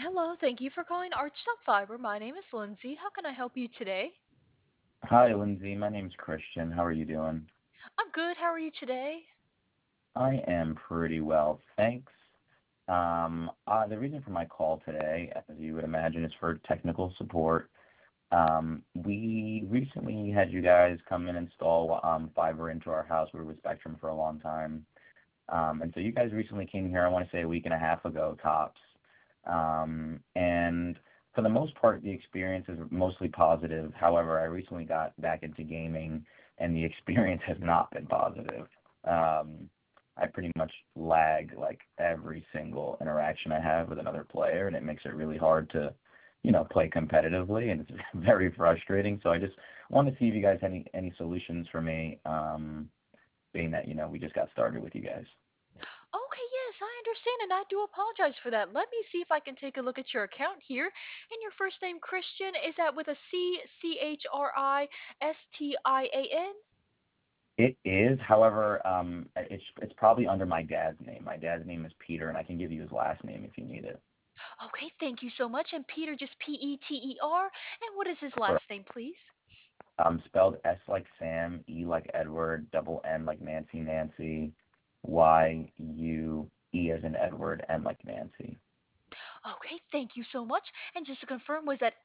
Hello, thank you for calling Arch Fiber. My name is Lindsay. How can I help you today? Hi, Lindsay. My name's Christian. How are you doing? I'm good. How are you today? I am pretty well, thanks. The reason for my call today, as you would imagine, is for technical support. We recently had you guys come and install fiber into our house. We were with Spectrum for a long time. And so you guys recently came here, I want to say a week and a half ago, tops. And for the most part, the experience is mostly positive. However, I recently got back into gaming, and the experience has not been positive. Um, I pretty much lag like every single interaction I have with another player, and it makes it really hard to, play competitively, and it's very frustrating. So I just want to see if you guys had any solutions for me, being that, we just got started with you guys. Okay, yes, I understand, and I do apologize for that. Let me see if I can take a look at your account here. And your first name, Christian, is that with a Christian? It is, however, it's probably under my dad's name. My dad's name is Peter, and I can give you his last name if you need it. Okay, thank you so much. And Peter, just Peter. And what is his Correct. last name, please? Spelled S like Sam, E like Edward, double N like Nancy, Y-U-E as in Edward, N like Nancy. Okay, thank you so much. And just to confirm, was that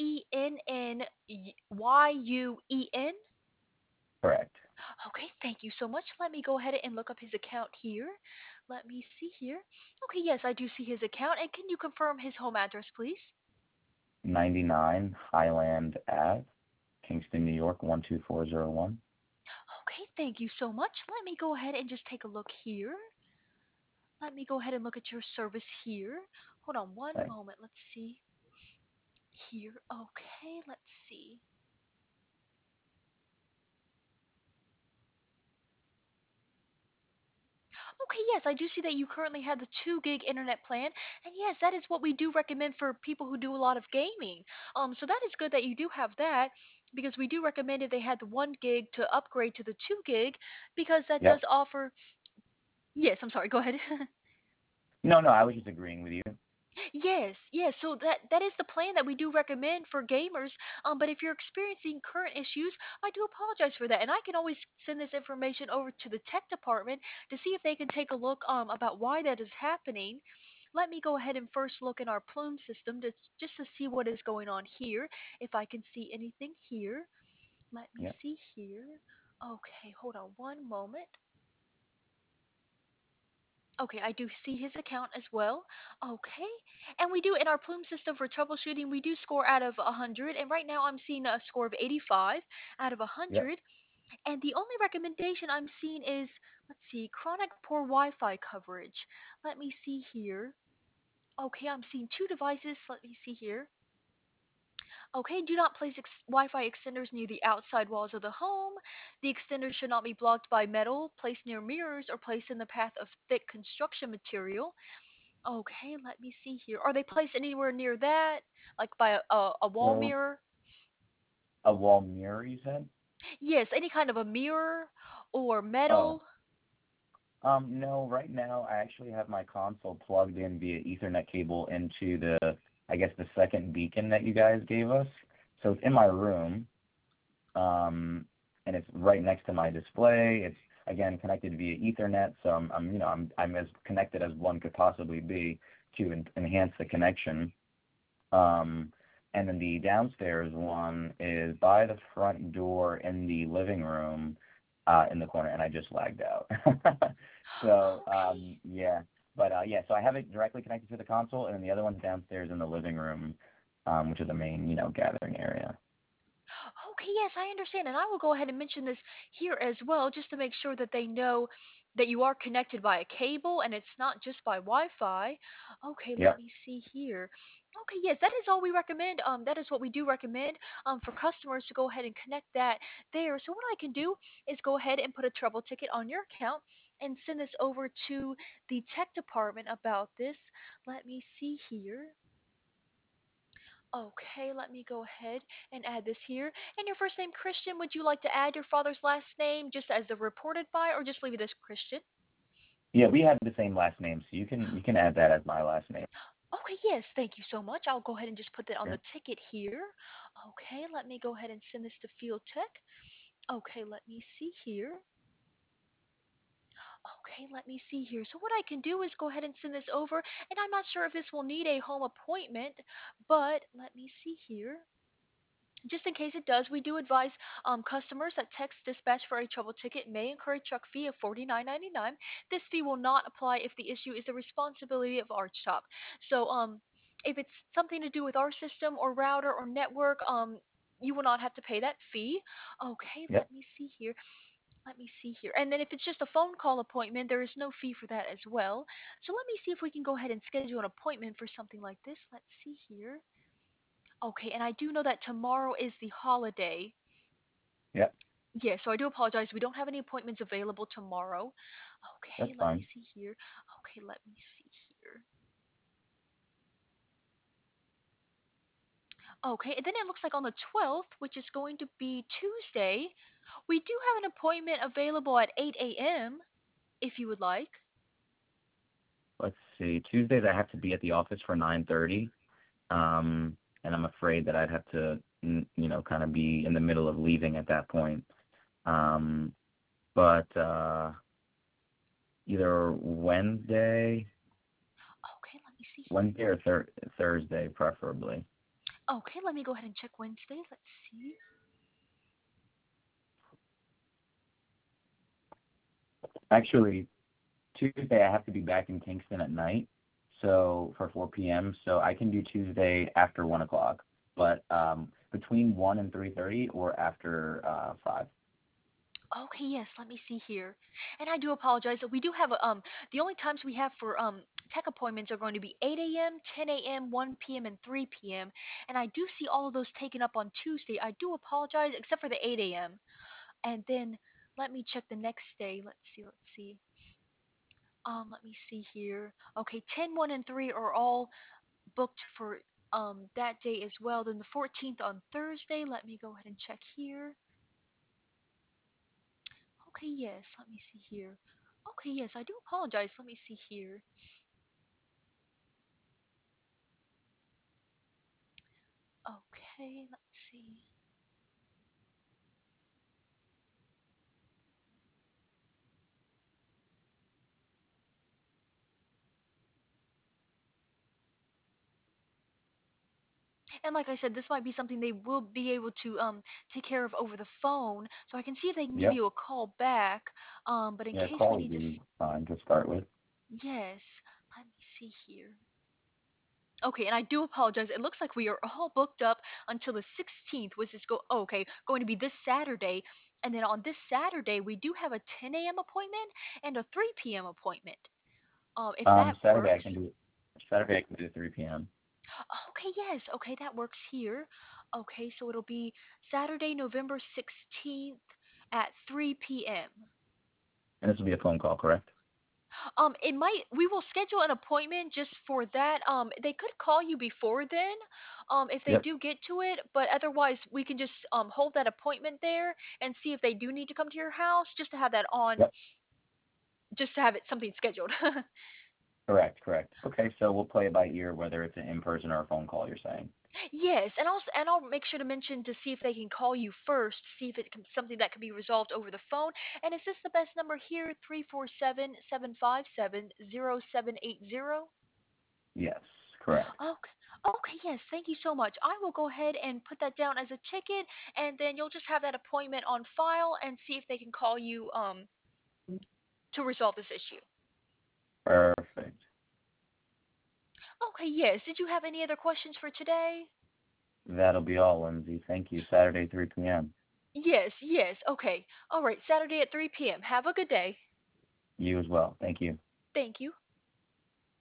Sennnyuen? Correct. Okay, thank you so much. Let me go ahead and look up his account here. Let me see here. Okay, yes, I do see his account. And can you confirm his home address, please? 99 Highland Ave, Kingston, New York, 12401. Okay, thank you so much. Let me go ahead and just take a look here. Let me go ahead and look at your service here. Hold on one Thanks. moment. Let's see here. Okay, let's see. Okay, yes, I do see that you currently have the 2 gig internet plan, and yes, that is what we do recommend for people who do a lot of gaming. So that is good that you do have that, because we do recommend if they had the 1 gig to upgrade to the 2 gig, because that Yep. does offer. Yes, I'm sorry. Go ahead. No, no, I was just agreeing with you. Yes, yes. So that is the plan that we do recommend for gamers. But if you're experiencing current issues, I do apologize for that, and I can always send this information over to the tech department to see if they can take a look about why that is happening. Let me go ahead and first look in our Plume system just to see what is going on here. If I can see anything here, let me Yep. see here. Okay, hold on one moment. Okay, I do see his account as well. Okay, and we do in our Plume system for troubleshooting, we do score out of 100, and right now I'm seeing a score of 85 out of Yep. 100. And the only recommendation I'm seeing is, let's see, chronic poor Wi-Fi coverage. Let me see here. Okay, I'm seeing 2 devices. Let me see here. Okay, do not place Wi-Fi extenders near the outside walls of the home. The extenders should not be blocked by metal, placed near mirrors, or placed in the path of thick construction material. Okay, let me see here. Are they placed anywhere near that? Like by a wall So, mirror? a wall mirror, you said? Yes, any kind of a mirror or Oh. metal. No, right now I actually have my console plugged in via Ethernet cable into I guess the second beacon that you guys gave us. So it's in my room, um, and it's right next to my display. It's again connected via Ethernet, so I'm as connected as one could possibly be to enhance the connection. Um, and then the downstairs one is by the front door in the living room, in the corner, and I just lagged out. So Okay. yeah, but yeah, so I have it directly connected to the console, and then the other one's downstairs in the living room, which is the main, gathering area. Okay, yes, I understand. And I will go ahead and mention this here as well, just to make sure that they know that you are connected by a cable and it's not just by Wi-Fi. Okay, let Yep. me see here. Okay, yes, that is all we recommend. That is what we do recommend for customers to go ahead and connect that there. So what I can do is go ahead and put a trouble ticket on your account and send this over to the tech department about this. Let me see here. Okay, let me go ahead and add this here. And your first name, Christian, would you like to add your father's last name just as the reported by, or just leave it as Christian? Yeah, we have the same last name, so you can add that as my last name. Okay, yes, thank you so much. I'll go ahead and just put that on Okay. the ticket here. Okay, let me go ahead and send this to Field Tech. Okay, let me see here. Okay, let me see here. So what I can do is go ahead and send this over, and I'm not sure if this will need a home appointment, but let me see here. Just in case it does, we do advise customers that text dispatch for a trouble ticket may incur a truck fee of $49.99. This fee will not apply if the issue is the responsibility of Archtop. So if it's something to do with our system or router or network, you will not have to pay that fee. Okay, Yep. let me see here. Let me see here. And then if it's just a phone call appointment, there is no fee for that as well. So let me see if we can go ahead and schedule an appointment for something like this. Let's see here. Okay, and I do know that tomorrow is the holiday. Yep. Yeah, so I do apologize. We don't have any appointments available tomorrow. Okay, That's let me fine. see here. Okay, let me see here. Okay, and then it looks like on the 12th, which is going to be Tuesday, we do have an appointment available at 8 a.m. if you would like. Let's see. Tuesdays I have to be at the office for 9:30. And I'm afraid that I'd have to, kind of be in the middle of leaving at that point. Um, but either Okay, let me see here. Wednesday or Thursday, preferably. Okay, let me go ahead and check Wednesday. Let's see. Actually, Tuesday I have to be back in Kingston at night, so for 4 p.m. So I can do Tuesday after 1 o'clock, but between 1 and 3:30 or after 5. Okay, yes, let me see here. And I do apologize that we do have the only times we have for tech appointments are going to be 8 a.m., 10 a.m., 1 p.m., and 3 p.m. And I do see all of those taken up on Tuesday. I do apologize, except for the 8 a.m. And then let me check the next day. Let's see. Let me see here. Okay, 10, 1, and 3 are all booked for that day as well. Then the 14th on Thursday. Let me go ahead and check here. Okay, yes, let me see here. Okay, yes, I do apologize. Let me see here. Okay, let's see. And like I said, this might be something they will be able to take care of over the phone. So I can see if they can give Yep. you a call back. But in Yeah, case we call would need to, be fine to start with. yes, let me see here. Okay, and I do apologize. It looks like we are all booked up until the 16th, which is going to be this Saturday. And then on this Saturday, we do have a 10 a.m. appointment and a 3 p.m. appointment. If that Saturday I can works. do Saturday I can do 3 p.m. Okay, yes. Okay, that works here. Okay, so it'll be Saturday, November 16th at 3 p.m. And this will be a phone call, correct? We will schedule an appointment just for that. They could call you before then, if they Yep. do get to it, but otherwise we can just hold that appointment there and see if they do need to come to your house just to have that on, Yep. just to have it something scheduled. Correct. Correct. Okay, so we'll play it by ear, whether it's an in-person or a phone call. You're saying. Yes, and I'll make sure to mention to see if they can call you first, see if it can something that can be resolved over the phone. And is this the best number here, 347-757-0780? Yes. Correct. Okay. Okay, yes, thank you so much. I will go ahead and put that down as a ticket, and then you'll just have that appointment on file and see if they can call you to resolve this issue. Perfect. Okay, yes. Did you have any other questions for today? That'll be all, Lindsay. Thank you. Saturday, 3 p.m. Yes, yes. Okay. All right, Saturday at 3 p.m. Have a good day. You as well. Thank you. Thank you.